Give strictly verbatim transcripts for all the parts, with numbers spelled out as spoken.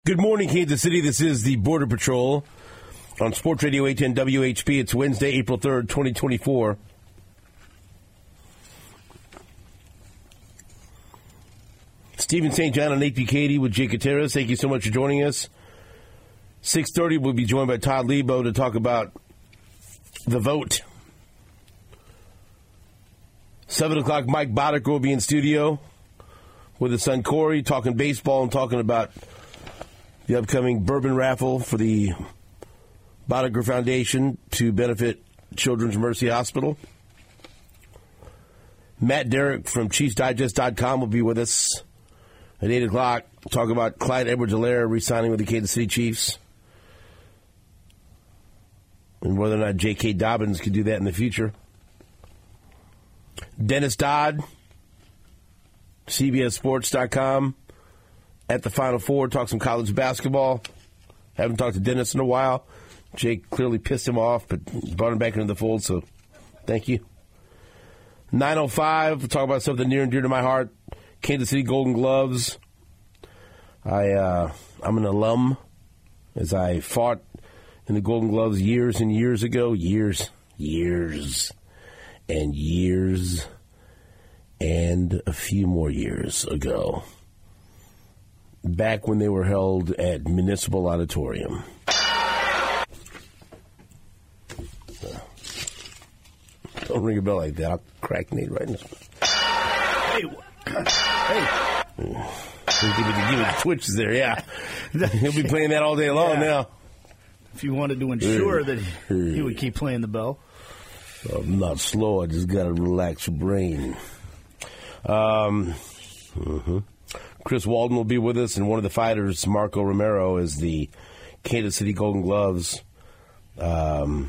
Good morning, Kansas City. This is the Border Patrol on Sports Radio eight ten W H P. It's Wednesday, April third, twenty twenty-four. Stephen Saint John and Nate Bukaty with Jake Gutierrez. Thank you so much for joining us. six thirty, we'll be joined by Todd Lebo to talk about the vote. seven o'clock, Mike Boddicker will be in studio with his son Corey, talking baseball and talking about the upcoming bourbon raffle for the Boddicker Foundation to benefit Children's Mercy Hospital. Matt Derrick from Chiefs Digest dot com will be with us at eight o'clock. Talk about Clyde Edwards-Helaire re-signing with the Kansas City Chiefs and whether or not J K. Dobbins could do that in the future. Dennis Dodd, C B S Sports dot com. At the Final Four, talk some college basketball. Haven't talked to Dennis in a while. Jake clearly pissed him off, but brought him back into the fold, so thank you. nine oh five, we'll talk about something near and dear to my heart. Kansas City Golden Gloves. I, uh, I'm an alum, as I fought in the Golden Gloves years and years ago. Years, years, and years, and a few more years ago. Back when they were held at Municipal Auditorium. Don't ring a bell like that. I'll crack Nate right in the... Hey! Hey! Give me the, give me the twitches there, yeah. He'll be playing that all day long yeah. now. If you wanted to ensure that he, he would keep playing the bell. I'm not slow. I just got to relax your brain. Um... Mm-hmm. Chris Walden will be with us, and one of the fighters, Marco Romero, is the Kansas City Golden Gloves um,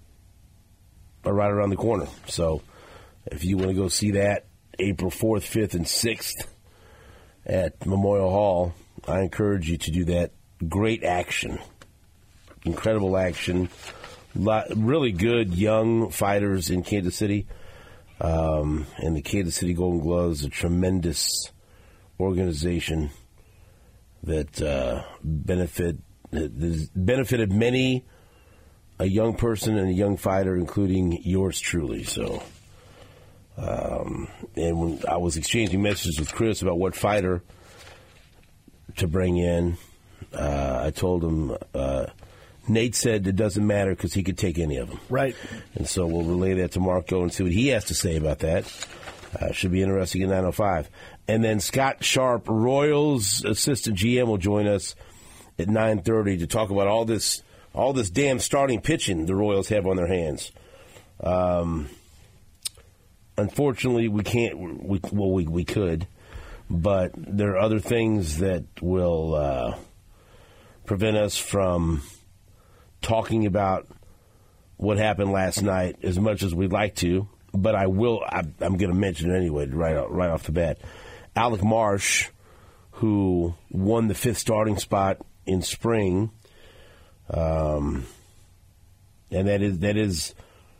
are right around the corner. So if you want to go see that April fourth, fifth, and sixth at Memorial Hall, I encourage you to do that. Great action. Incredible action. Lot, really good young fighters in Kansas City. Um, and the Kansas City Golden Gloves, a tremendous organization that uh, benefit that benefited many, a young person and a young fighter, including yours truly. So, um, and when I was exchanging messages with Chris about what fighter to bring in, uh, I told him uh, Nate said it doesn't matter because he could take any of them. Right. And so we'll relay that to Marco and see what he has to say about that. Uh, should be interesting at nine oh five. And then Scott Sharp, Royals assistant G M, will join us at nine thirty to talk about all this all this damn starting pitching the Royals have on their hands. Um, unfortunately, we can't. We, well, we, we could, but there are other things that will uh, prevent us from talking about what happened last night as much as we'd like to. But I will. I, I'm going to mention it anyway, right off, right off the bat. Alec Marsh, who won the fifth starting spot in spring, um, and that is that is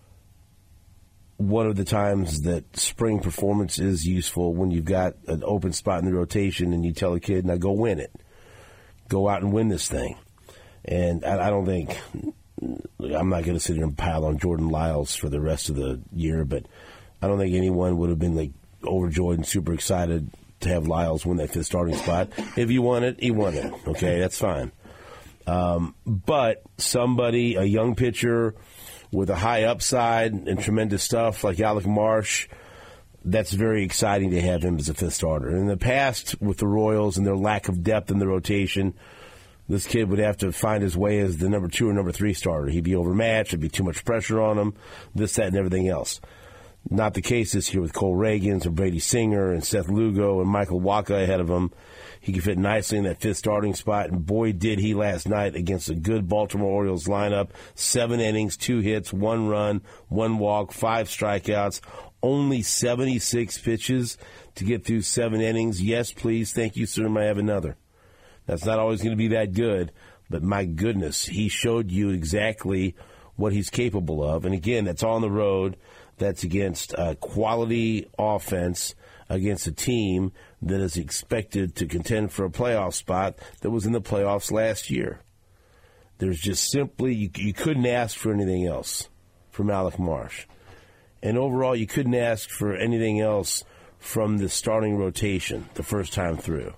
one of the times that spring performance is useful when you've got an open spot in the rotation and you tell a kid, now go win it. Go out and win this thing. And I, I don't think, I'm not going to sit here and pile on Jordan Lyles for the rest of the year, but I don't think anyone would have been like overjoyed and super excited to have Lyles win that fifth starting spot. If he won it, he won it. Okay, that's fine. Um, but somebody, a young pitcher with a high upside and tremendous stuff like Alec Marsh, that's very exciting to have him as a fifth starter. In the past, with the Royals and their lack of depth in the rotation, this kid would have to find his way as the number two or number three starter. He'd be overmatched. There'd be too much pressure on him, this, that, and everything else. Not the case this year with Cole Reagans and Brady Singer and Seth Lugo and Michael Wacha ahead of him. He could fit nicely in that fifth starting spot, and boy, did he last night against a good Baltimore Orioles lineup. Seven innings, two hits, one run, one walk, five strikeouts, only seventy-six pitches to get through seven innings. Yes, please. Thank you, sir. May I have another? That's not always going to be that good, but my goodness, he showed you exactly what he's capable of. And again, that's on the road. That's against uh, quality offense against a team that is expected to contend for a playoff spot that was in the playoffs last year. There's just simply, you, you couldn't ask for anything else from Alec Marsh. And overall, you couldn't ask for anything else from the starting rotation the first time through.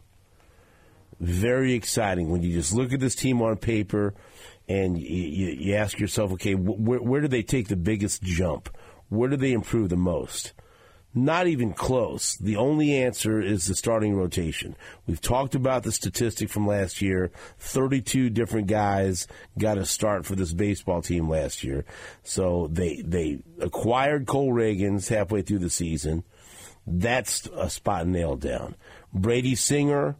Very exciting when you just look at this team on paper and you, you, you ask yourself, okay, wh- where do they take the biggest jump? Where do they improve the most? Not even close. The only answer is the starting rotation. We've talked about the statistic from last year. thirty-two different guys got a start for this baseball team last year. So they they acquired Cole Reagans halfway through the season. That's a spot nailed down. Brady Singer,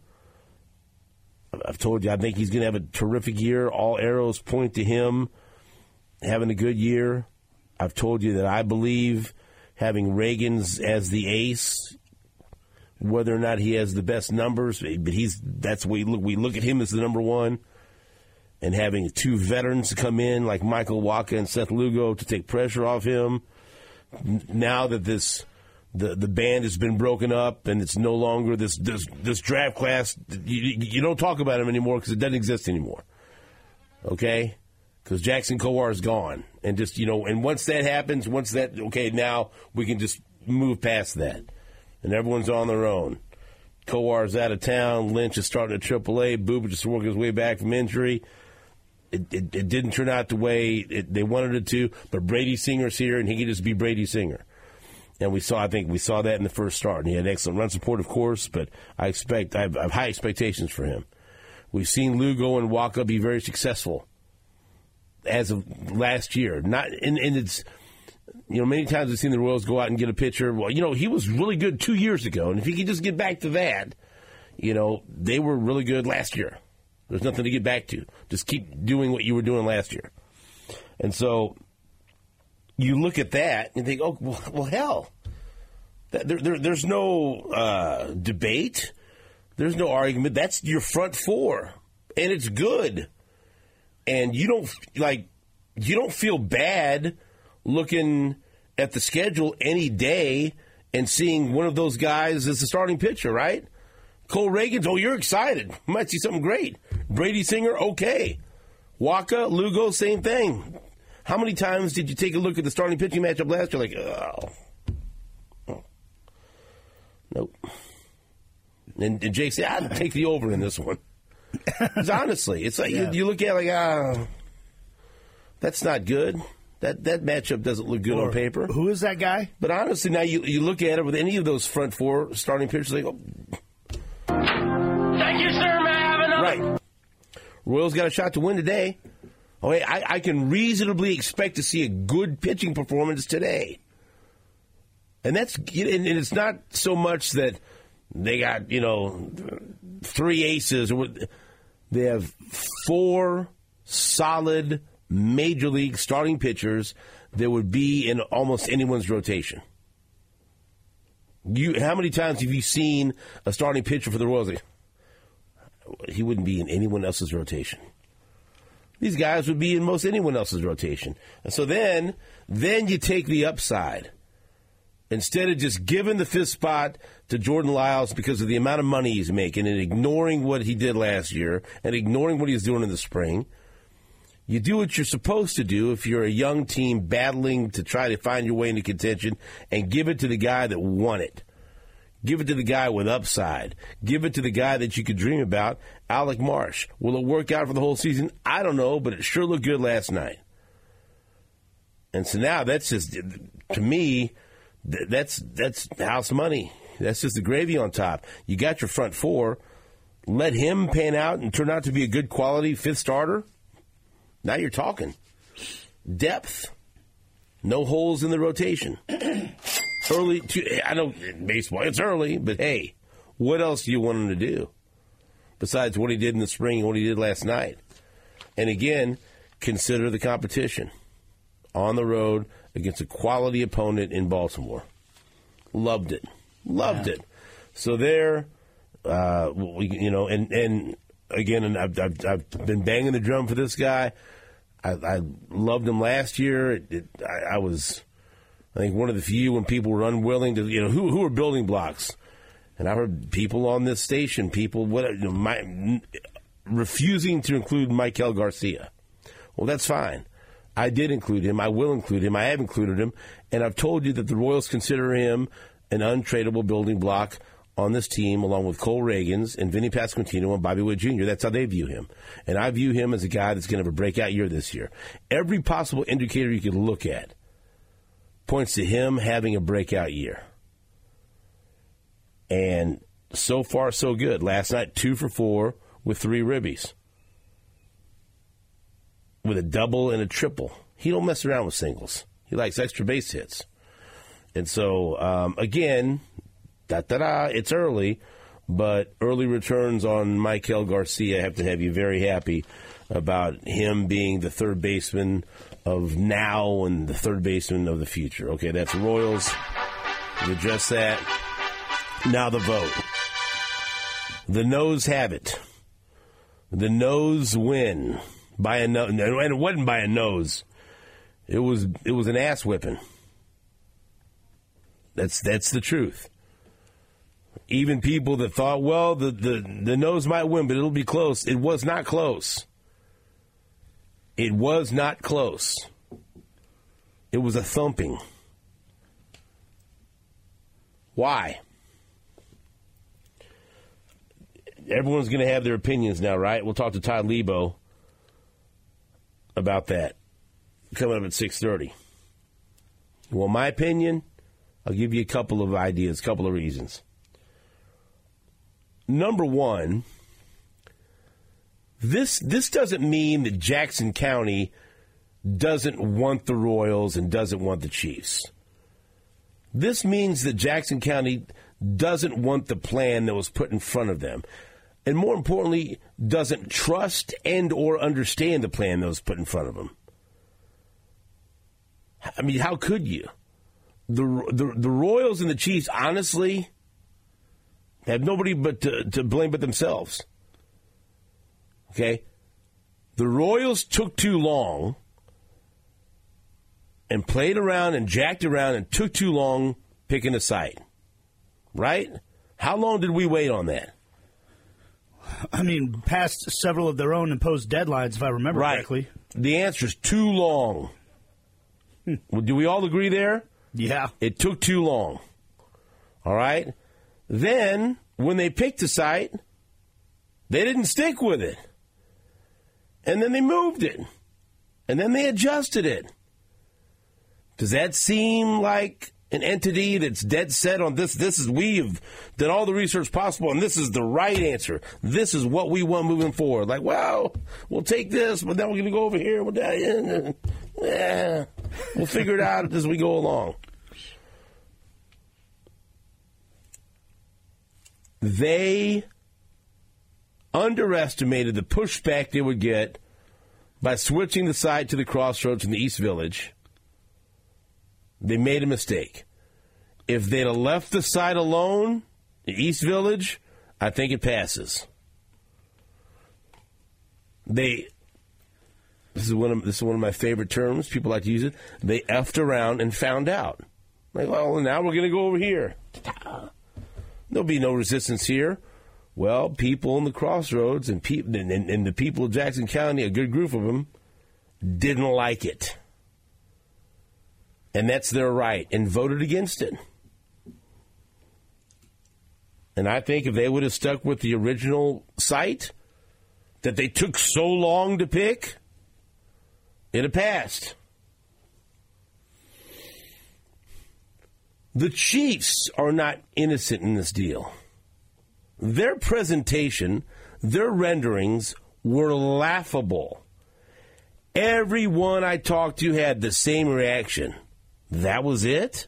I've told you, I think he's going to have a terrific year. All arrows point to him having a good year. I've told you that I believe having Reagans as the ace, whether or not he has the best numbers, but he's that's what we look, we look at him as the number one. And having two veterans come in like Michael Wacha and Seth Lugo to take pressure off him. Now that this the the band has been broken up and it's no longer this this, this draft class, you, you don't talk about him anymore because it doesn't exist anymore. Okay? Because Jackson Kowar is gone. And just, you know, and once that happens, once that, okay, now we can just move past that. And everyone's on their own. Kowar's out of town. Lynch is starting at triple A. Booba just working his way back from injury. It, it, it didn't turn out the way it, they wanted it to, but Brady Singer's here, and he can just be Brady Singer. And we saw, I think we saw that in the first start. And he had excellent run support, of course, but I expect, I have, I have high expectations for him. We've seen Lugo and Wacha be very successful as of last year. Not and, and it's, you know, many times we've seen the Royals go out and get a pitcher. Well, you know, he was really good two years ago, and if he could just get back to that, you know, they were really good last year. There's nothing to get back to. Just keep doing what you were doing last year. And so you look at that and think, oh, well, well hell, there, there, there's no uh, debate. There's no argument. That's your front four, and it's good. And you don't like you don't feel bad looking at the schedule any day and seeing one of those guys as the starting pitcher, right? Cole Reagans, oh, you're excited. You might see something great. Brady Singer, okay. Wacha, Lugo, same thing. How many times did you take a look at the starting pitching matchup last year? Like, oh, oh. Nope. And, and Jake said, I'd take the over in this one. Because honestly, it's like yeah. you, you look at it like, ah, uh, that's not good. That that matchup doesn't look good or, on paper. Who is that guy? But honestly, now you you look at it with any of those front four starting pitchers, like, oh. Thank you, sir. May I have another? Right. Royals got a shot to win today. Oh, hey, I, I can reasonably expect to see a good pitching performance today. And that's and it's not so much that they got, you know, three aces. They have four solid major league starting pitchers that would be in almost anyone's rotation. You, how many times have you seen a starting pitcher for the Royals? He wouldn't be in anyone else's rotation. These guys would be in most anyone else's rotation. And so then, then you take the upside. Instead of just giving the fifth spot to Jordan Lyles because of the amount of money he's making and ignoring what he did last year and ignoring what he's doing in the spring, you do what you're supposed to do if you're a young team battling to try to find your way into contention and give it to the guy that won it. Give it to the guy with upside. Give it to the guy that you could dream about, Alec Marsh. Will it work out for the whole season? I don't know, but it sure looked good last night. And so now that's just, to me, that's that's house money. That's just the gravy on top. You got your front four. Let him pan out and turn out to be a good quality fifth starter. Now you're talking. Depth. No holes in the rotation. Early, to, I know baseball, it's early, but hey, what else do you want him to do besides what he did in the spring and what he did last night? And again, consider the competition. On the road against a quality opponent in Baltimore. Loved it. Loved yeah. it. So there, uh, we, you know, and, and again, and I've, I've, I've been banging the drum for this guy. I, I loved him last year. It, it, I, I was, I think, one of the few when people were unwilling to, you know, who who are building blocks? And I heard people on this station, people what, you know, my, refusing to include Michael Garcia. Well, that's fine. I did include him. I will include him. I have included him. And I've told you that the Royals consider him an untradeable building block on this team, along with Cole Reagans and Vinny Pasquantino and Bobby Witt Junior That's how they view him. And I view him as a guy that's going to have a breakout year this year. Every possible indicator you could look at points to him having a breakout year. And so far, so good. Last night, two for four with three ribbies. With a double and a triple. He don't mess around with singles. He likes extra base hits. And so, um, again, da-da-da, it's early, but early returns on Michael Garcia have to have you very happy about him being the third baseman of now and the third baseman of the future. Okay, that's Royals. We address that. Now the vote. The Noes have it. The Noes win by a nose, and it wasn't by a nose. It was it was an ass whipping. That's that's the truth. Even people that thought, well, the, the, the Noes might win, but it'll be close. It was not close. It was not close. It was a thumping. Why? Everyone's going to have their opinions now, right? We'll talk to Todd Lebo about that coming up at six thirty. Well, my opinion, I'll give you a couple of ideas, a couple of reasons. Number one, this this doesn't mean that Jackson County doesn't want the Royals and doesn't want the Chiefs. This means that Jackson County doesn't want the plan that was put in front of them. And more importantly, doesn't trust and or understand the plan that was put in front of them. I mean, how could you? The the, the Royals and the Chiefs, honestly, have nobody but to, to blame but themselves. Okay? The Royals took too long and played around and jacked around and took too long picking a site. Right? How long did we wait on that? I mean, past several of their own imposed deadlines, if I remember right. correctly. The answer is too long. Well, do we all agree there? Yeah. It took too long. All right? Then, when they picked the site, they didn't stick with it. And then they moved it. And then they adjusted it. Does that seem like an entity that's dead set on this? This is, we have done all the research possible, and this is the right answer. This is what we want moving forward. Like, well, we'll take this, but then we're going to go over here. We'll, yeah, we'll figure it out as we go along. They underestimated the pushback they would get by switching the site to the Crossroads in the East Village. They made a mistake. If they'd have left the site alone, the East Village, I think it passes. They, this is one of this is one of my favorite terms. People like to use it. They effed around and found out. Like, well, now we're going to go over here. There'll be no resistance here. Well, people in the Crossroads and, pe- and, and, and the people of Jackson County, a good group of them, didn't like it. And that's their right, and voted against it. And I think if they would have stuck with the original site that they took so long to pick, it'd have passed. The Chiefs are not innocent in this deal. Their presentation, their renderings were laughable. Everyone I talked to had the same reaction. That was it?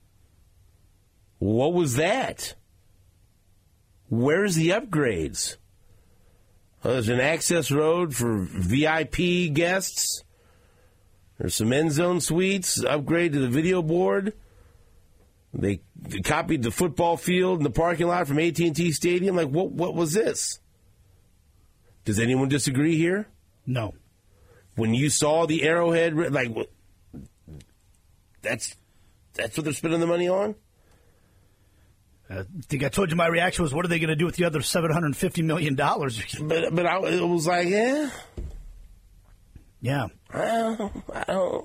What was that? Where's the upgrades? Oh, there's an access road for V I P guests. There's some end zone suites, upgrade to the video board. They copied the football field and the parking lot from A T and T Stadium. Like, what, what was this? Does anyone disagree here? No. When you saw the Arrowhead, like, that's that's what they're spending the money on? I think I told you my reaction was, what are they going to do with the other seven hundred fifty million dollars? But but I, it was like, yeah. Yeah. I don't, I don't.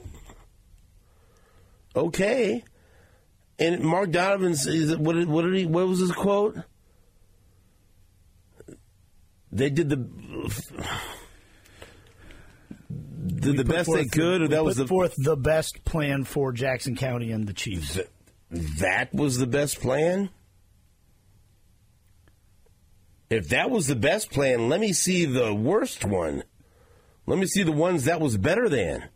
Okay. And Mark Donovan's, what did, what did he, what was his quote? They did the did the best they could, or that was the forth the best plan for Jackson County and the Chiefs. Th- that was the best plan? If that was the best plan, let me see the worst one. Let me see the ones that was better than.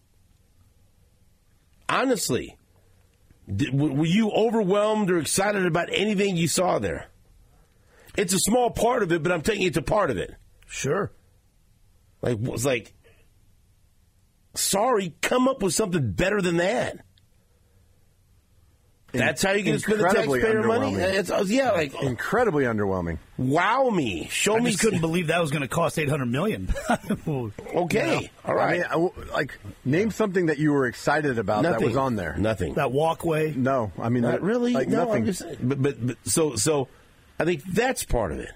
Honestly, did, were you overwhelmed or excited about anything you saw there? It's a small part of it, but I'm taking it to part of it. Sure. Like, was like, sorry, come up with something better than that. That's how you get to spend the taxpayer money? It's, yeah, like incredibly underwhelming. Wow me. Show I me. I just couldn't believe that was going to cost eight hundred million dollars. Okay. You know? All right. I mean, like, name something that you were excited about nothing. that was on there. Nothing. That walkway? No. I mean, Not that, really? like, no, nothing. I'm just, but, but, but, so, so I think that's part of it.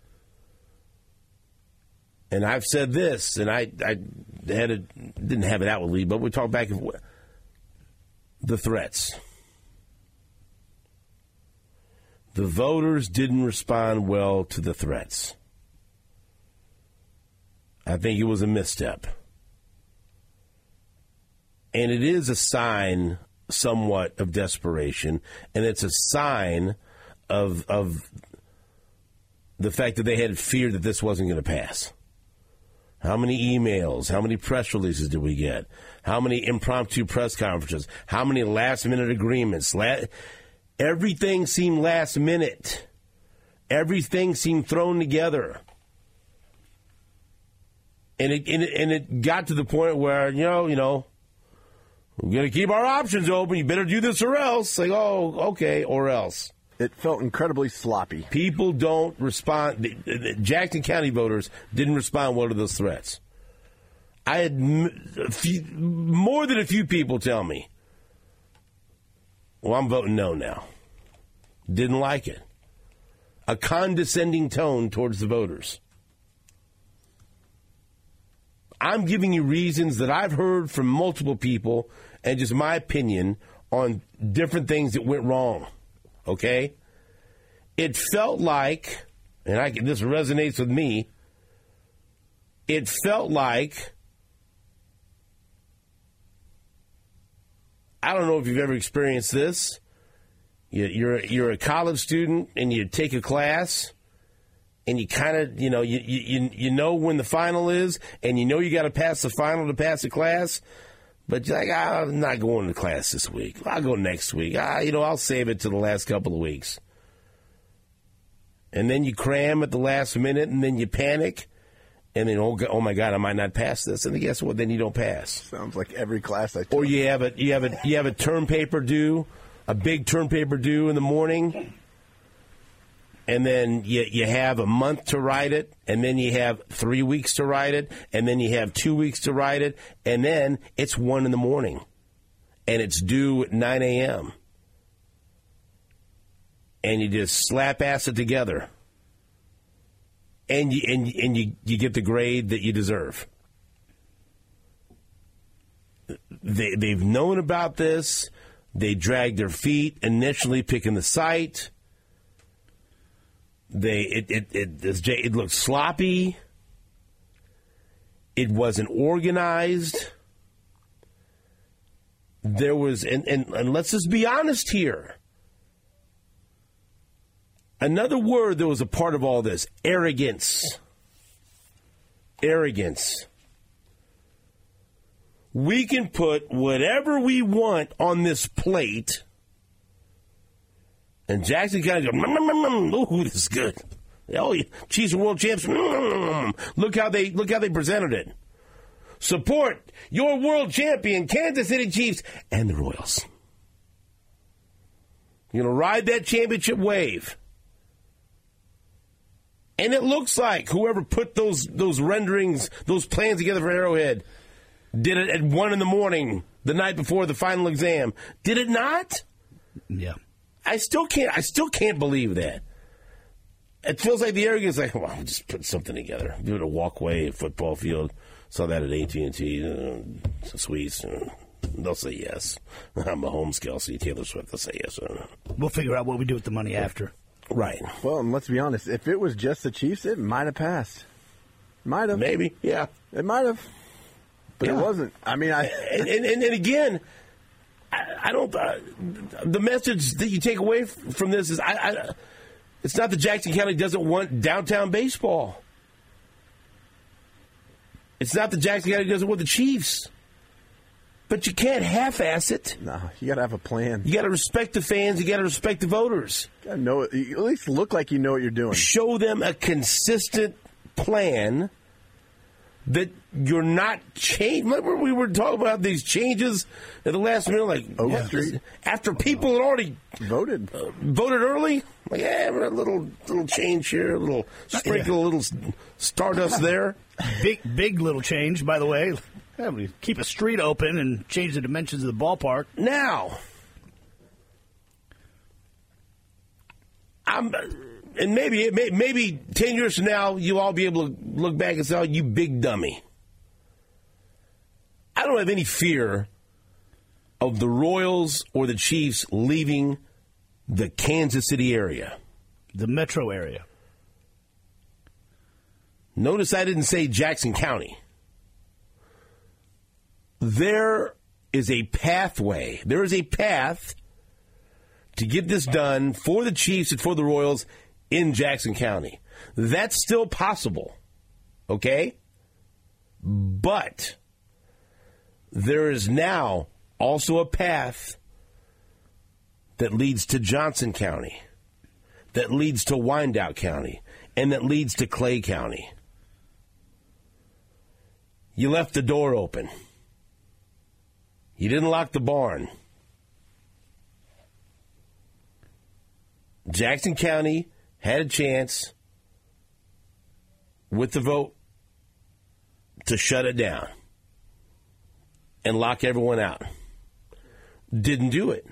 And I've said this, and I, I had it, didn't have it outwardly, but we talked back and forth. The threats. The voters didn't respond well to the threats. I think it was a misstep. And it is a sign somewhat of desperation, and it's a sign of of the fact that they had feared that this wasn't going to pass. How many emails, how many press releases did we get? How many impromptu press conferences? How many last-minute agreements? La- Everything seemed last minute. Everything seemed thrown together. And it, and it and it got to the point where, you know, you know, we're going to keep our options open. You better do this or else. Like, oh, okay, or else. It felt incredibly sloppy. People don't respond. The, the Jackson County voters didn't respond well to those threats. I had m- a few, more than a few people tell me, well, I'm voting no now. Didn't like it. A condescending tone towards the voters. I'm giving you reasons that I've heard from multiple people and just my opinion on different things that went wrong. Okay? It felt like, and I this resonates with me, it felt like, I don't know if you've ever experienced this. You're you're a college student and you take a class and you kind of, you know, you, you you know when the final is and you know you got to pass the final to pass the class, but you're like, ah, I'm not going to class this week. I'll go next week. Ah, you know, I'll save it to the last couple of weeks. And then you cram at the last minute and then you panic. And then, oh, oh my God, I might not pass this. And then guess what? Then you don't pass. Sounds like every class I took. Or you have a you have a you have a term paper due, a big term paper due in the morning, and then you you have a month to write it, and then you have three weeks to write it, and then you have two weeks to write it, and then it's one in the morning, and it's due at nine a.m. And you just slap ass it together. And you and and you, you get the grade that you deserve. They they've known about this. They dragged their feet initially picking the site. They it it it, it, it looked sloppy. It wasn't organized. There was and, and, and let's just be honest here. Another word that was a part of all this, arrogance. Arrogance. We can put whatever we want on this plate, and Jackson County goes, ooh, this is good. Oh, Chiefs are world champs. Look how they look how they presented it. Support your world champion, Kansas City Chiefs, and the Royals. You're going to ride that championship wave. And it looks like whoever put those those renderings, those plans together for Arrowhead, did it at one in the morning, the night before the final exam. Did it not? Yeah. I still can't. I still can't believe that. It feels like the arrogance, like, well, just put something together. Do it a walkway, a football field. Saw that at A T and T. Uh, Sweets. Uh, they'll say yes. I'm Mahomes, Kelsey, Taylor Swift. They'll say yes. Uh, We'll figure out what we do with the money after. right. Well, and let's be honest. If it was just the Chiefs, it might have passed. Might have. Maybe. Yeah. It might have. But Yeah. it wasn't. I mean, I. And, and, and, and again, I, I don't. Uh, the message that you take away f- from this is, I, I. It's not that Jackson County doesn't want downtown baseball. It's not that Jackson County doesn't want the Chiefs. But you can't half-ass it. No, you got to have a plan. You got to respect the fans. You got to respect the voters. You got to know. You at least look like you know what you're doing. Show them a consistent plan that you're not changing. Remember we were talking about these changes at the last minute, like Oak yeah, Street. after people had already Voted. uh, voted early. Like, yeah, a little little change here, a little sprinkle, a little stardust there. Big, big little change, by the way. Yeah, we keep a street open and change the dimensions of the ballpark. Now, I'm, and maybe maybe ten years from now, you'll all be able to look back and say, "Oh, you big dummy." I don't have any fear of the Royals or the Chiefs leaving the Kansas City area. The metro area. Notice I didn't say Jackson County. There is a pathway. There is a path to get this done for the Chiefs and for the Royals in Jackson County. That's still possible, okay? But there is now also a path that leads to Johnson County, that leads to Wyandotte County, and that leads to Clay County. You left the door open. You didn't lock the barn. Jackson County had a chance with the vote to shut it down and lock everyone out. Didn't do it.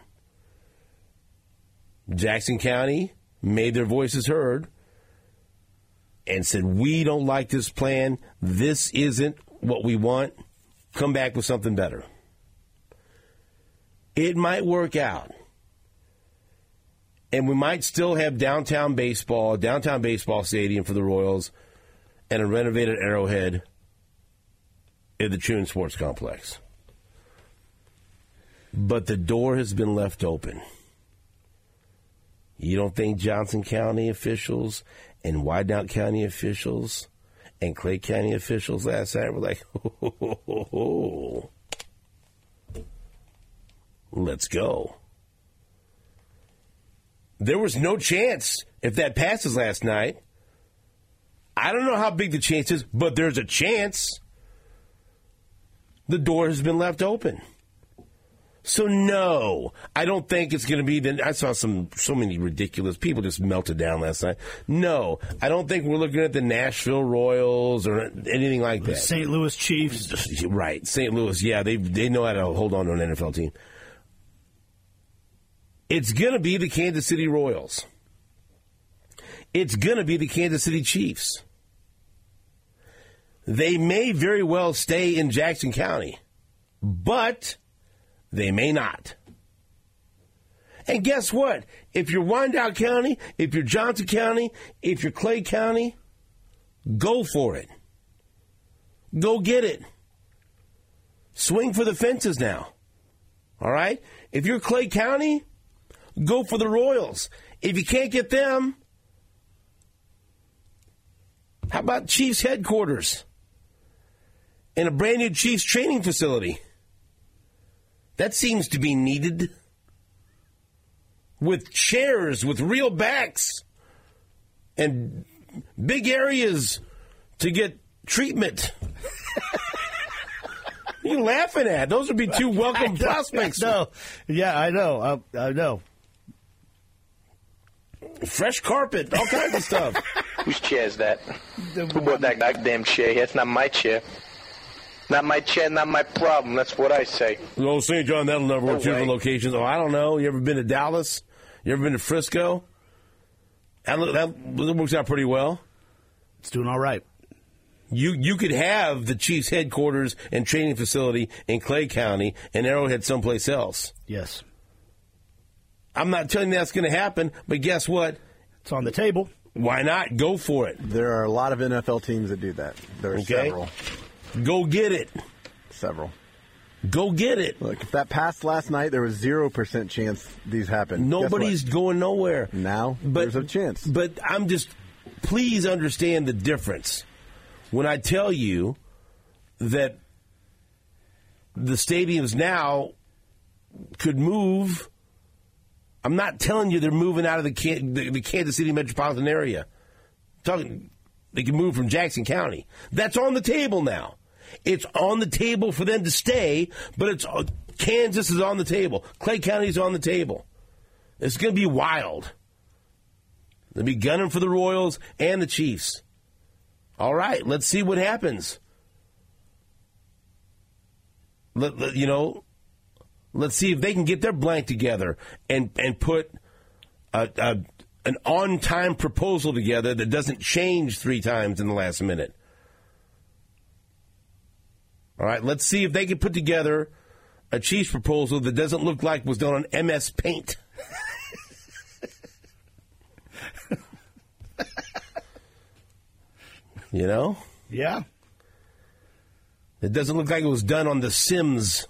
Jackson County made their voices heard and said, we don't like this plan. This isn't what we want. Come back with something better. It might work out. And we might still have downtown baseball, downtown baseball stadium for the Royals, and a renovated Arrowhead in the Chune Sports Complex. But the door has been left open. You don't think Johnson County officials and Wyandotte County officials and Clay County officials last night were like, ho, ho, ho, ho, ho. Let's go. There was no chance if that passes last night. I don't know how big the chance is, but there's a chance. The door has been left open. So no, I don't think it's going to be. The, I saw some so many ridiculous people just melted down last night. No, I don't think we're looking at the Nashville Royals or anything like that. Saint Louis Chiefs, right? Saint Louis, yeah, they they know how to hold on to an N F L team. It's going to be the Kansas City Royals. It's going to be the Kansas City Chiefs. They may very well stay in Jackson County, but they may not. And guess what? If you're Wyandotte County, if you're Johnson County, if you're Clay County, go for it. Go get it. Swing for the fences now. All right? If you're Clay County, go for the Royals. If you can't get them, how about Chiefs headquarters and a brand new Chiefs training facility? That seems to be needed. With chairs, with real backs, and big areas to get treatment. What are you laughing at? Those would be two welcome prospects. No, yeah, I know. I, I know. Fresh carpet, all kinds of stuff. Whose chair is that? Who brought that goddamn chair here? It's not my chair. Not my chair, not my problem. That's what I say. Oh, Saint John, that'll never work. No Two different way. locations. Oh, I don't know. You ever been to Dallas? You ever been to Frisco? That, that works out pretty well. It's doing all right. You you could have the Chiefs' headquarters and training facility in Clay County and Arrowhead someplace else. Yes. I'm not telling you that's going to happen, but guess what? It's on the table. Why not? Go for it. There are a lot of N F L teams that do that. There are Okay. several. Go get it. Several. Go get it. Look, if that passed last night, there was zero percent chance these happen. Nobody's going nowhere. Now, but, there's a chance. But I'm just, please understand the difference. When I tell you that the stadiums now could move, I'm not telling you they're moving out of the, the, the Kansas City metropolitan area. I'm talking, they can move from Jackson County. That's on the table now. It's on the table for them to stay, but it's Kansas is on the table. Clay County is on the table. It's going to be wild. They'll be gunning for the Royals and the Chiefs. All right, let's see what happens. Let, let, you know, let's see if they can get their blank together and, and put a, a, an on-time proposal together that doesn't change three times in the last minute. All right, let's see if they can put together a Chiefs proposal that doesn't look like was done on M S Paint. You know? Yeah. It doesn't look like it was done on The Sims.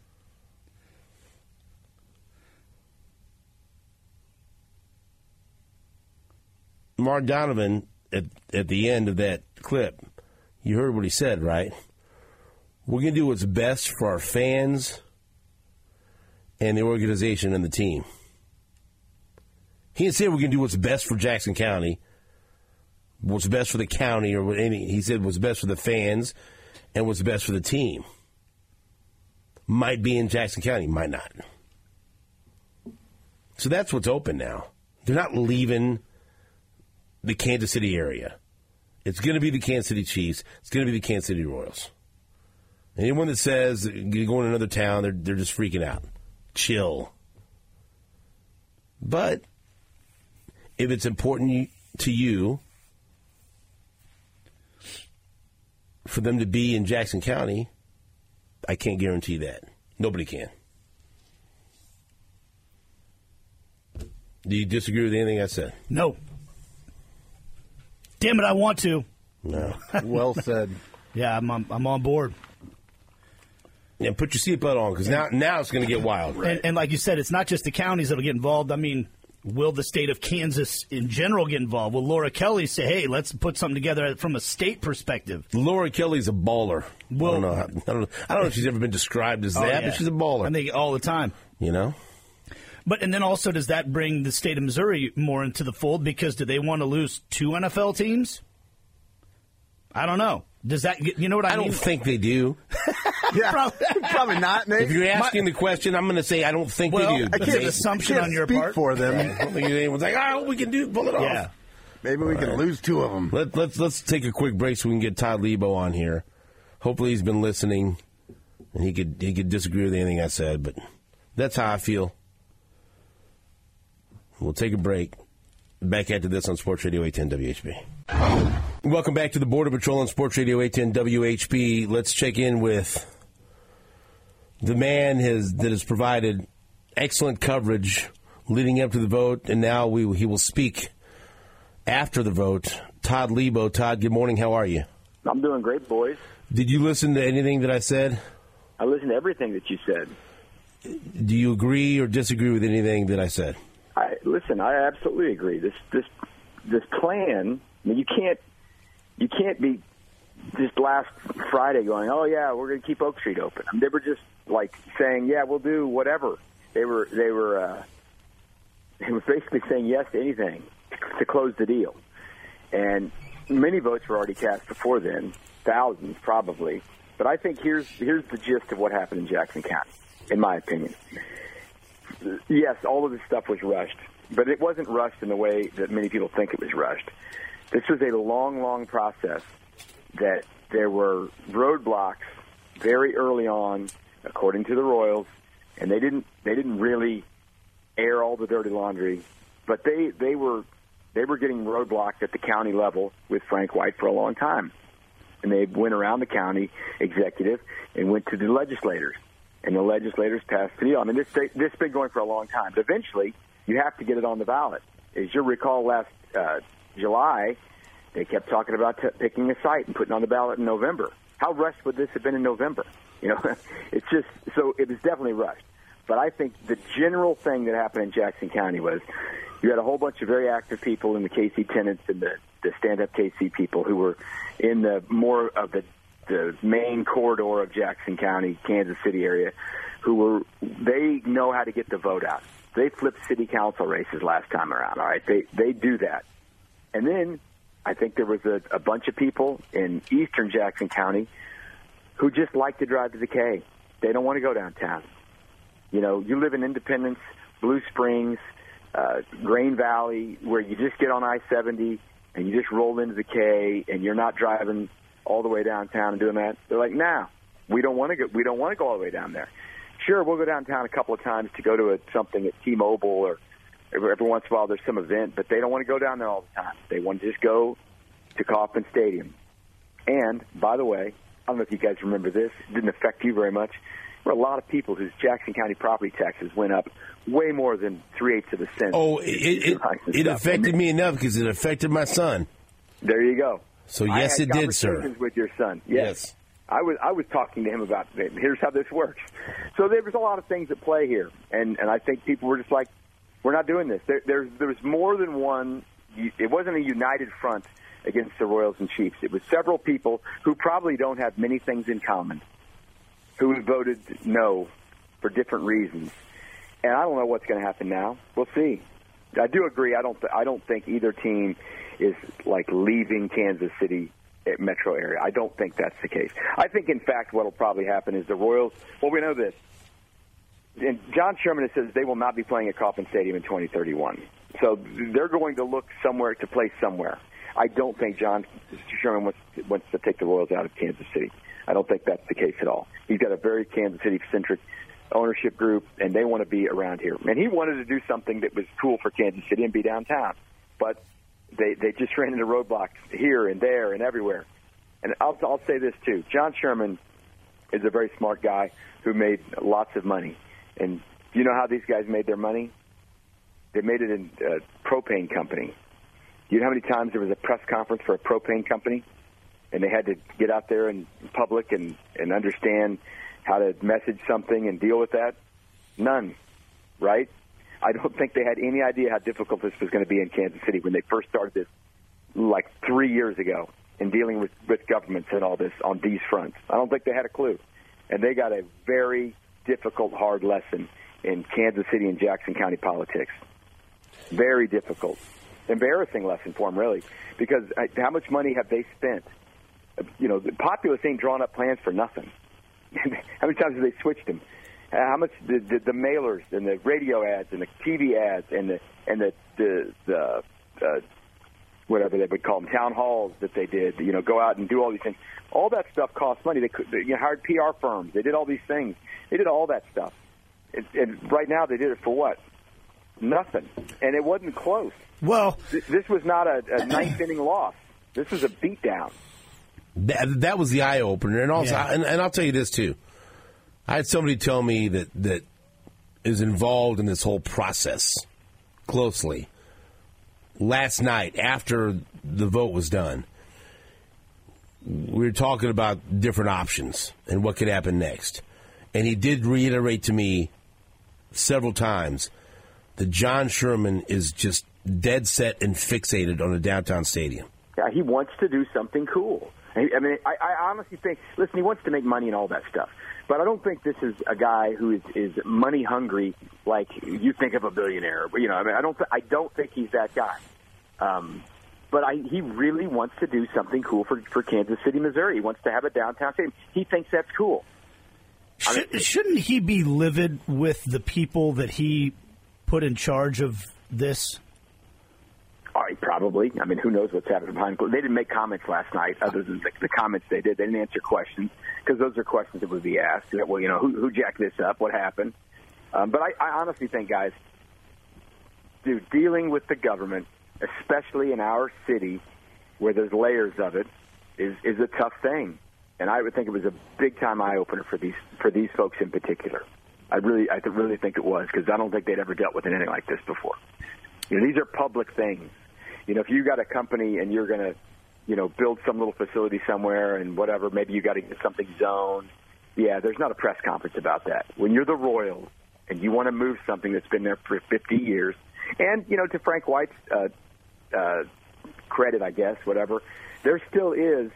Mark Donovan, at, at the end of that clip, you heard what he said, right? We're going to do what's best for our fans and the organization and the team. He didn't say we're going to do what's best for Jackson County, what's best for the county, or what any. He said what's best for the fans and what's best for the team. Might be in Jackson County, might not. So that's what's open now. They're not leaving the Kansas City area. It's going to be the Kansas City Chiefs. It's going to be the Kansas City Royals. Anyone that says you're going to another town, they're they're just freaking out. Chill. But if it's important to you for them to be in Jackson County, I can't guarantee that. Nobody can. Do you disagree with anything I said? No. Damn it, I want to. No. Well said. Yeah, I'm on, I'm on board. Yeah, put your seatbelt on, because now, now it's going to get wild. Right? And, and like you said, it's not just the counties that will get involved. I mean, will the state of Kansas in general get involved? Will Laura Kelly say, hey, let's put something together from a state perspective? Laura Kelly's a baller. Well, I don't know. How, I don't know. I don't know if she's ever been described as oh, that, yeah. but she's a baller. I think all the time. You know? But and then also, does that bring the state of Missouri more into the fold? Because do they want to lose two N F L teams? I don't know. Does that, you know what I, I mean? don't think they do. Yeah, probably, probably not, Nate. If you're asking My, the question, I'm going to say I don't think well, they do. I can't, it's an assumption can't on your speak part. for them. I don't think anyone's like, oh, we can do pull it off. Yeah. Maybe we All can right. lose two of them. Let, let's let's take a quick break so we can get Todd Lebo on here. Hopefully he's been listening, and he could he could disagree with anything I said, but that's how I feel. We'll take a break. Back after this on Sports Radio eight ten W H B. Welcome back to the Border Patrol on Sports Radio eight ten W H B. Let's check in with the man has, that has provided excellent coverage leading up to the vote, and now we he will speak after the vote. Todd Lebo. Todd, good morning. How are you? I'm doing great, boys. Did you listen to anything that I said? I listened to everything that you said. Do you agree or disagree with anything that I said? I, listen, I absolutely agree. This this this plan. I mean, you can't you can't be just last Friday going, oh yeah, we're going to keep Oak Street open. I mean, they were just like saying, yeah, we'll do whatever. They were they were uh, they were basically saying yes to anything to close the deal. And many votes were already cast before then, thousands probably. But I think here's here's the gist of what happened in Jackson County, in my opinion. Yes, all of this stuff was rushed, but it wasn't rushed in the way that many people think it was rushed. This was a long, long process that there were roadblocks very early on, according to the Royals, and they didn't they didn't really air all the dirty laundry. But they, they were they were getting roadblocked at the county level with Frank White for a long time. And they went around the county executive and went to the legislators. And the legislators passed the deal. I mean, this this has been going for a long time. But eventually, you have to get it on the ballot. As you recall, last uh, July, they kept talking about t- picking a site and putting it on the ballot in November. How rushed would this have been in November? You know, it's just, so it was definitely rushed. But I think the general thing that happened in Jackson County was you had a whole bunch of very active people in the K C tenants and the, the stand-up K C people who were in the more of the, the main corridor of Jackson County, Kansas City area, who were, they know how to get the vote out. They flipped city council races last time around, all right? They, they do that. And then I think there was a, a bunch of people in eastern Jackson County who just like to drive to the K. They don't want to go downtown. You know, you live in Independence, Blue Springs, uh, Grain Valley, where you just get on I seventy and you just roll into the K, and you're not driving all the way downtown and doing that. They're like, nah, we don't want to go. We don't want to go all the way down there. Sure, we'll go downtown a couple of times to go to a, something at T-Mobile, or every, every once in a while there's some event, but they don't want to go down there all the time. They want to just go to Kauffman Stadium. And, by the way, I don't know if you guys remember this. It didn't affect you very much. There were a lot of people whose Jackson County property taxes went up way more than three-eighths of a cent. Oh, it, it, it affected me enough because it affected my son. There you go. So, yes, it did, sir. With your son. Yes. yes. I was I was talking to him about, here's how this works. So there was a lot of things at play here, and, and I think people were just like, we're not doing this. There, there's, there was more than one. It wasn't a united front against the Royals and Chiefs. It was several people who probably don't have many things in common who voted no for different reasons. And I don't know what's going to happen now. We'll see. I do agree. I don't. Th- I don't think either team is like leaving Kansas City metro area. I don't think that's the case. I think, in fact, what will probably happen is the Royals. Well, we know this. And John Sherman says they will not be playing at Kauffman Stadium in twenty thirty-one. So they're going to look somewhere to play somewhere. I don't think John Sherman wants to, wants to take the Royals out of Kansas City. I don't think that's the case at all. He's got a very Kansas City-centric ownership group, and they want to be around here. And he wanted to do something that was cool for Kansas City and be downtown. But they they just ran into roadblocks here and there and everywhere. And I'll, I'll say this, too. John Sherman is a very smart guy who made lots of money. And do you know how these guys made their money? They made it in a propane company. Do you know how many times there was a press conference for a propane company? And they had to get out there in public and, and understand how to message something and deal with that? None, right? I don't think they had any idea how difficult this was going to be in Kansas City when they first started this like three years ago in dealing with, with governments and all this on these fronts. I don't think they had a clue. And they got a very difficult, hard lesson in Kansas City and Jackson County politics. Very difficult. Embarrassing lesson for them, really, because how much money have they spent? You know, the populace ain't drawn up plans for nothing. How many times have they switched them? How much the, the, the mailers and the radio ads and the T V ads and the and the the, the uh, whatever they would call them, town halls that they did, you know, go out and do all these things. All that stuff costs money. They, could, they you know, hired P R firms. They did all these things. They did all that stuff. And, and right now they did it for what? Nothing. And it wasn't close. Well, Th- this was not a, a ninth-inning loss. This was a beatdown. That, that was the eye-opener. And also, Yeah. and, and I'll tell you this, too. I had somebody tell me that, that is involved in this whole process closely last night after the vote was done. We were talking about different options and what could happen next. And he did reiterate to me several times that John Sherman is just dead set and fixated on a downtown stadium. Yeah, he wants to do something cool. I mean, I, I honestly think, listen, he wants to make money and all that stuff. But I don't think this is a guy who is, is money hungry like you think of a billionaire. You know, I mean, I don't, th- I don't think he's that guy. Um, but I, he really wants to do something cool for, for Kansas City, Missouri. He wants to have a downtown stadium. He thinks that's cool. Should, I mean, shouldn't he be livid with the people that he put in charge of this? All right, probably. I mean, who knows what's happening behind closed. They didn't make comments last night, other than the, the comments they did. They didn't answer questions because those are questions that would be asked. Well, you know, who, who jacked this up? What happened? Um, but I, I honestly think, guys, dude, dealing with the government, especially in our city where there's layers of it, is, is a tough thing. And I would think it was a big-time eye-opener for these for these folks in particular. I really I really think it was, because I don't think they'd ever dealt with anything like this before. You know, these are public things. You know, if you got a company and you're going to, you know, build some little facility somewhere and whatever, maybe you got to get something zoned. Yeah, there's not a press conference about that. When you're the Royals and you want to move something that's been there for fifty years, and, you know, to Frank White's uh, uh, credit, I guess, whatever, there still is,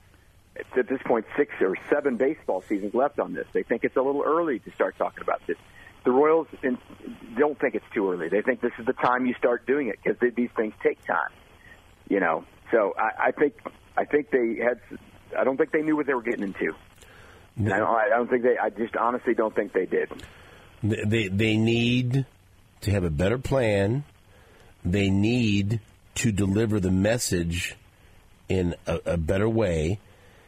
at this point, six or seven baseball seasons left on this. They think it's a little early to start talking about this. The Royals don't think it's too early. They think this is the time you start doing it, because these things take time. You know, so I, I think I think they had. I don't think they knew what they were getting into. No. I, don't, I don't think they. I just honestly don't think they did. They they need to have a better plan. They need to deliver the message in a, a better way.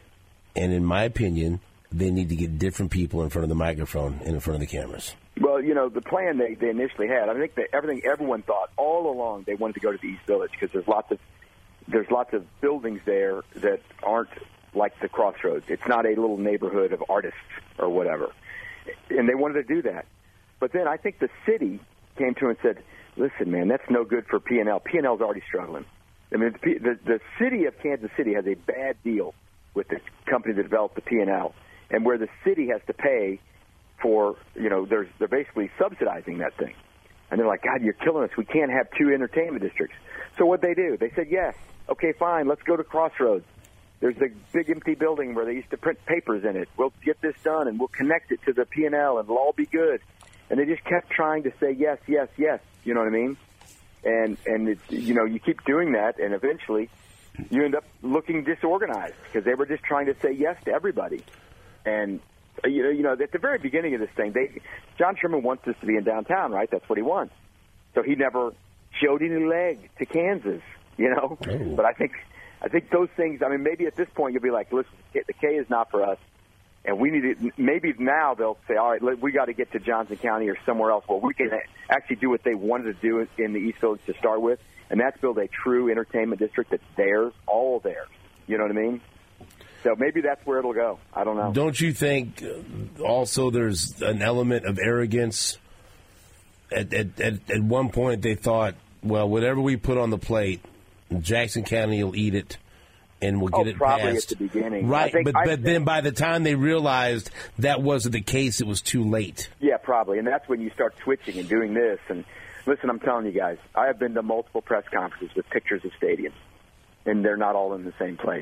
And in my opinion, they need to get different people in front of the microphone and in front of the cameras. Well, you know, the plan they, they initially had, I think that everything everyone thought all along, they wanted to go to the East Village, because there's lots of there's lots of buildings there that aren't like the Crossroads. It's not a little neighborhood of artists or whatever. And they wanted to do that. But then I think the city came to and said, listen, man, that's no good for P and L. P and L's already struggling. I mean, the, the, the city of Kansas City has a bad deal with the company that developed the P and L, and where the city has to pay for, you know, there's, they're basically subsidizing that thing. And they're like, God, you're killing us. We can't have two entertainment districts. So what'd they do? They said, yes, okay, fine, let's go to Crossroads. There's a big empty building where they used to print papers in it. We'll get this done, and we'll connect it to the P and L, and it'll all be good. And they just kept trying to say yes, yes, yes. You know what I mean? And, and it's, you know, you keep doing that, and eventually you end up looking disorganized, because they were just trying to say yes to everybody. And, you know, you know, at the very beginning of this thing, they John Sherman wants this to be in downtown, right? That's what he wants. So he never showed any leg to Kansas, you know? Oh. But I think I think those things, I mean, maybe at this point you'll be like, listen, the K is not for us, and we need to, maybe now they'll say, all right, we got to get to Johnson County or somewhere else where we can actually do what they wanted to do in the East Village to start with, and that's build a true entertainment district that's theirs, all theirs. You know what I mean? So maybe that's where it'll go. I don't know. Don't you think also there's an element of arrogance? At, at, at, at one point they thought, well, whatever we put on the plate, Jackson County will eat it, and we'll get oh, it probably passed. At the beginning. Right, I think, but, I but think, then by the time they realized that wasn't the case, it was too late. Yeah, probably, and that's when you start switching and doing this. And listen, I'm telling you guys, I have been to multiple press conferences with pictures of stadiums, and they're not all in the same place.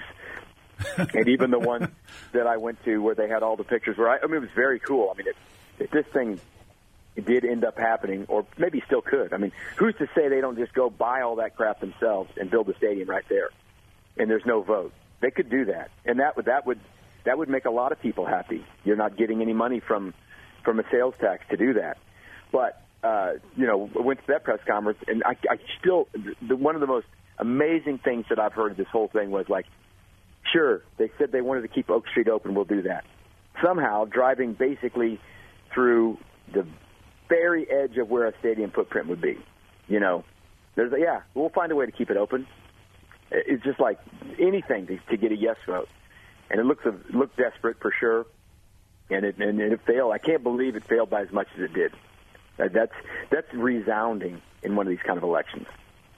And even the one that I went to where they had all the pictures, where I, I mean, it was very cool. I mean, if, if this thing did end up happening, or maybe still could, I mean, who's to say they don't just go buy all that crap themselves and build a stadium right there, and there's no vote? They could do that, and that would that would that would make a lot of people happy. You're not getting any money from from a sales tax to do that. But uh, you know, I went to that press conference, and I, I still the, one of the most amazing things that I've heard of this whole thing was like, sure, they said they wanted to keep Oak Street open. We'll do that. Somehow, driving basically through the very edge of where a stadium footprint would be, you know, there's a, yeah, we'll find a way to keep it open. It's just like anything to, to get a yes vote, and it looks it looked desperate for sure, and it and it failed. I can't believe it failed by as much as it did. That's that's resounding in one of these kind of elections.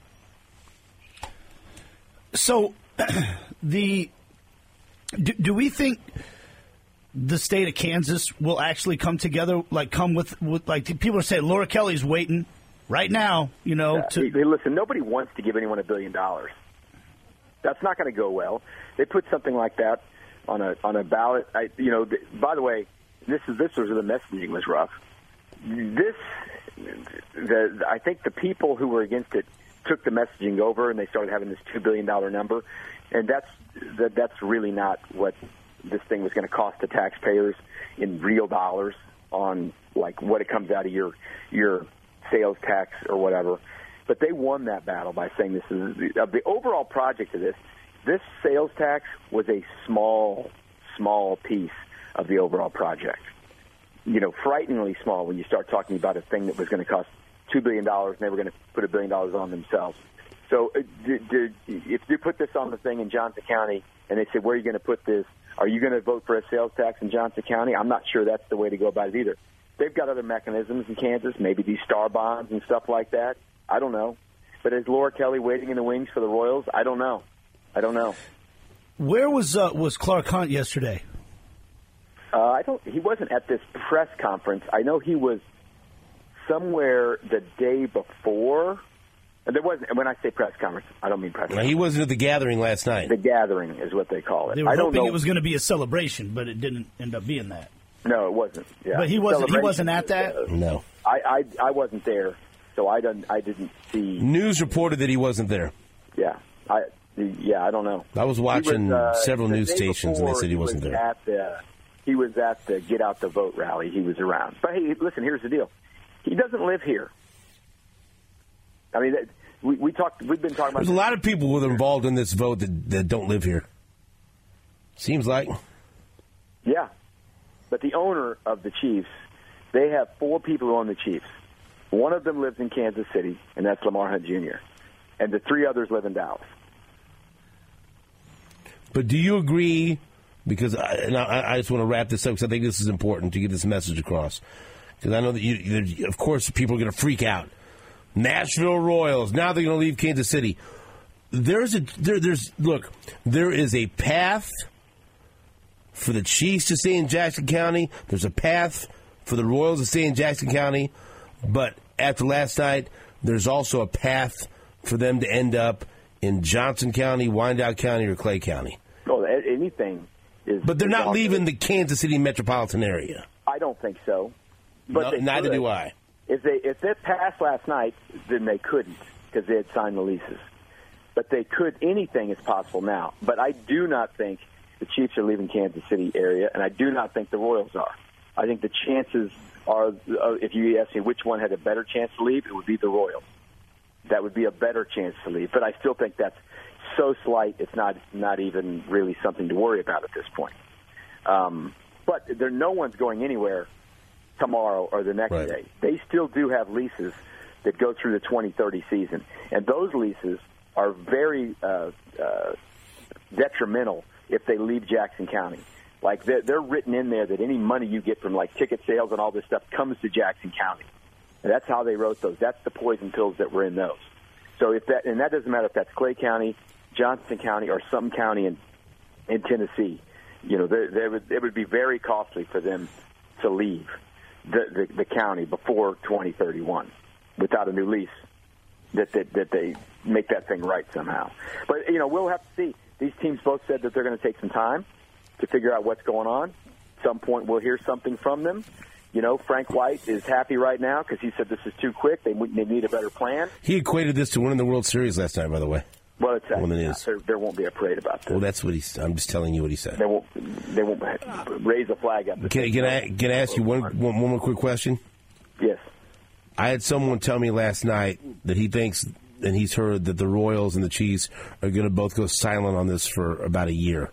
So, the do, do we think the state of Kansas will actually come together, like come with, with like people are saying Laura Kelly's waiting right now, you know. Yeah, to hey, listen, nobody wants to give anyone a billion dollars. That's not going to go well. They put something like that on a on a ballot. I, you know, th- by the way, this is this was the messaging was rough. This, the I think the people who were against it took the messaging over, and they started having this two billion dollar number, and that's that that's really not what this thing was going to cost the taxpayers in real dollars on like what it comes out of your your sales tax or whatever. But they won that battle by saying this is of the overall project of this. This sales tax was a small, small piece of the overall project. You know, frighteningly small when you start talking about a thing that was going to cost two billion dollars, and they were going to put a billion dollars on themselves. So uh, do, do, if you put this on the thing in Johnson County, and they say, where are you going to put this? Are you going to vote for a sales tax in Johnson County? I'm not sure that's the way to go about it either. They've got other mechanisms in Kansas, maybe these star bonds and stuff like that. I don't know. But is Laura Kelly waiting in the wings for the Royals? I don't know. I don't know. Where was uh, was Clark Hunt yesterday? Uh, I don't. He wasn't at this press conference. I know he was somewhere the day before. And there wasn't. When I say press conference, I don't mean press conference. He wasn't at the gathering last night. The gathering is what they call it. They were I don't hoping know. it was going to be a celebration, but it didn't end up being that. No, it wasn't. Yeah. But he wasn't. He Celebration wasn't at that. was, uh, No. I, I I wasn't there, so I didn't. I didn't see. News reported that he wasn't there. Yeah. I. Yeah. I don't know. I was watching He was, uh, several the news day stations, and they before, said he wasn't was there. At the, he was at the Get Out the Vote rally. He was around. But hey, listen. Here's the deal. He doesn't live here. I mean, that, we we talked. We've been talking about. There's a lot of people who are involved in this vote that, that don't live here. Seems like. Yeah, but the owner of the Chiefs, they have four people who own the Chiefs. One of them lives in Kansas City, and that's Lamar Hunt Junior And the three others live in Dallas. But do you agree? Because I, and I, I just want to wrap this up because I think this is important to get this message across. Because I know that, you, you, of course, people are going to freak out. Nashville Royals, now they're going to leave Kansas City. There's a there, there's look, there is a path for the Chiefs to stay in Jackson County. There's a path for the Royals to stay in Jackson County. But after last night, there's also a path for them to end up in Johnson County, Wyandotte County, or Clay County. Oh, anything is. But they're not is leaving the Kansas City metropolitan area. I don't think so. But No, they neither could. do I. If they if they passed last night, then they couldn't because they had signed the leases. But they could. Anything is possible now. But I do not think the Chiefs are leaving Kansas City area, and I do not think the Royals are. I think the chances are, uh, if you ask me which one had a better chance to leave, it would be the Royals. That would be a better chance to leave. But I still think that's so slight, it's not not even really something to worry about at this point. Um, but there, no one's going anywhere tomorrow or the next Right. day. They still do have leases that go through the twenty thirty season. And those leases are very uh, uh, detrimental if they leave Jackson County. Like, they're, they're written in there that any money you get from, like, ticket sales and all this stuff comes to Jackson County. And that's how they wrote those. That's the poison pills that were in those. So if that, and that doesn't matter if that's Clay County, Johnson County, or some county in, in Tennessee. You know, they, they would, it would be very costly for them to leave the, the, the county before twenty thirty-one without a new lease, that, that, that they make that thing right somehow. But, you know, we'll have to see. These teams both said that they're going to take some time to figure out what's going on. At some point we'll hear something from them. You know, Frank White is happy right now because he said this is too quick. They, they need a better plan. He equated this to winning the World Series last night, by the way. Well, it's Well, it is. there, there won't be a parade about this. Well, that's what he's. I'm just telling you what he said. They won't. They won't raise a flag up. Can, can I can I ask you one, one one more quick question? Yes. I had someone tell me last night that he thinks and he's heard that the Royals and the Chiefs are going to both go silent on this for about a year.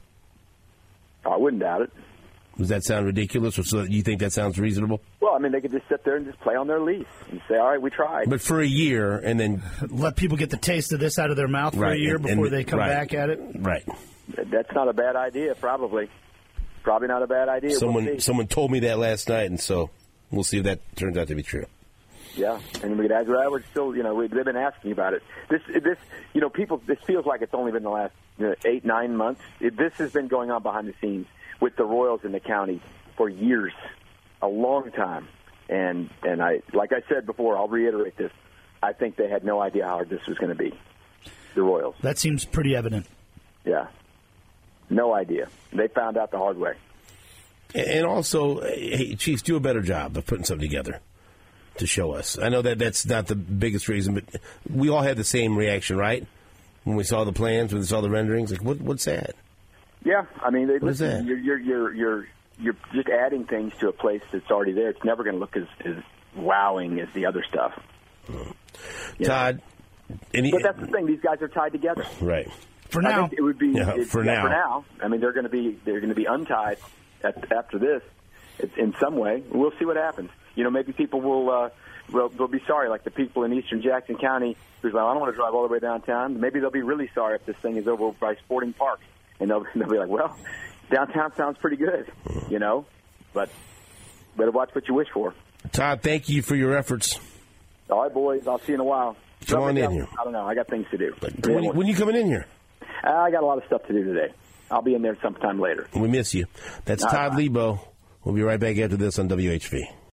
I wouldn't doubt it. Does that sound ridiculous, or so you think that sounds reasonable? Well, I mean, they could just sit there and just play on their lease and say, "All right, we tried." But for a year, and then Let people get the taste of this out of their mouth for Right, a year and- before and- they come right. back at it. right, That's not a bad idea. Probably, probably not a bad idea. We'll someone see. someone told me that last night, and so we'll see if that turns out to be true. Yeah, and we could ask. I would still, you know, we, they've been asking about it. This, this, you know, people. This feels like it's only been the last you know, eight, nine months. It, this has been going on behind the scenes with the Royals in the county for years, a long time. And and I, like I said before, I'll reiterate this. I think they had no idea how hard this was going to be. The Royals. That seems pretty evident. Yeah, no idea. They found out the hard way. And also, hey, Chiefs, do a better job of putting something together to show us. I know that that's not the biggest reason, but we all had the same reaction, right? When we saw the plans, when we saw the renderings, like, what, what's that? Yeah, I mean, they, What is listen, that? you're, you're you're you're you're just adding things to a place that's already there. It's never going to look as, as wowing as the other stuff. Yeah. Todd, any, But that's the thing; these guys are tied together. right? For I now, think it would be Yeah, it- for yeah, now. For now, I mean, they're going to be they're going to be untied at, after this. in some way. We'll see what happens. You know, maybe people will uh, will, will be sorry, like the people in eastern Jackson County who's like, I don't want to drive all the way downtown. Maybe they'll be really sorry if this thing is over by Sporting Park. And they'll, they'll be like, well, downtown sounds pretty good, you know, but better watch what you wish for. Todd, thank you for your efforts. All right, boys. I'll see you in a while. Come on in here. I don't know. I got things to do. When, you, when you coming in here? Uh, I got a lot of stuff to do today. I'll be in there sometime later. We miss you. That's All Todd right. Lebo. We'll be right back after this on W H V.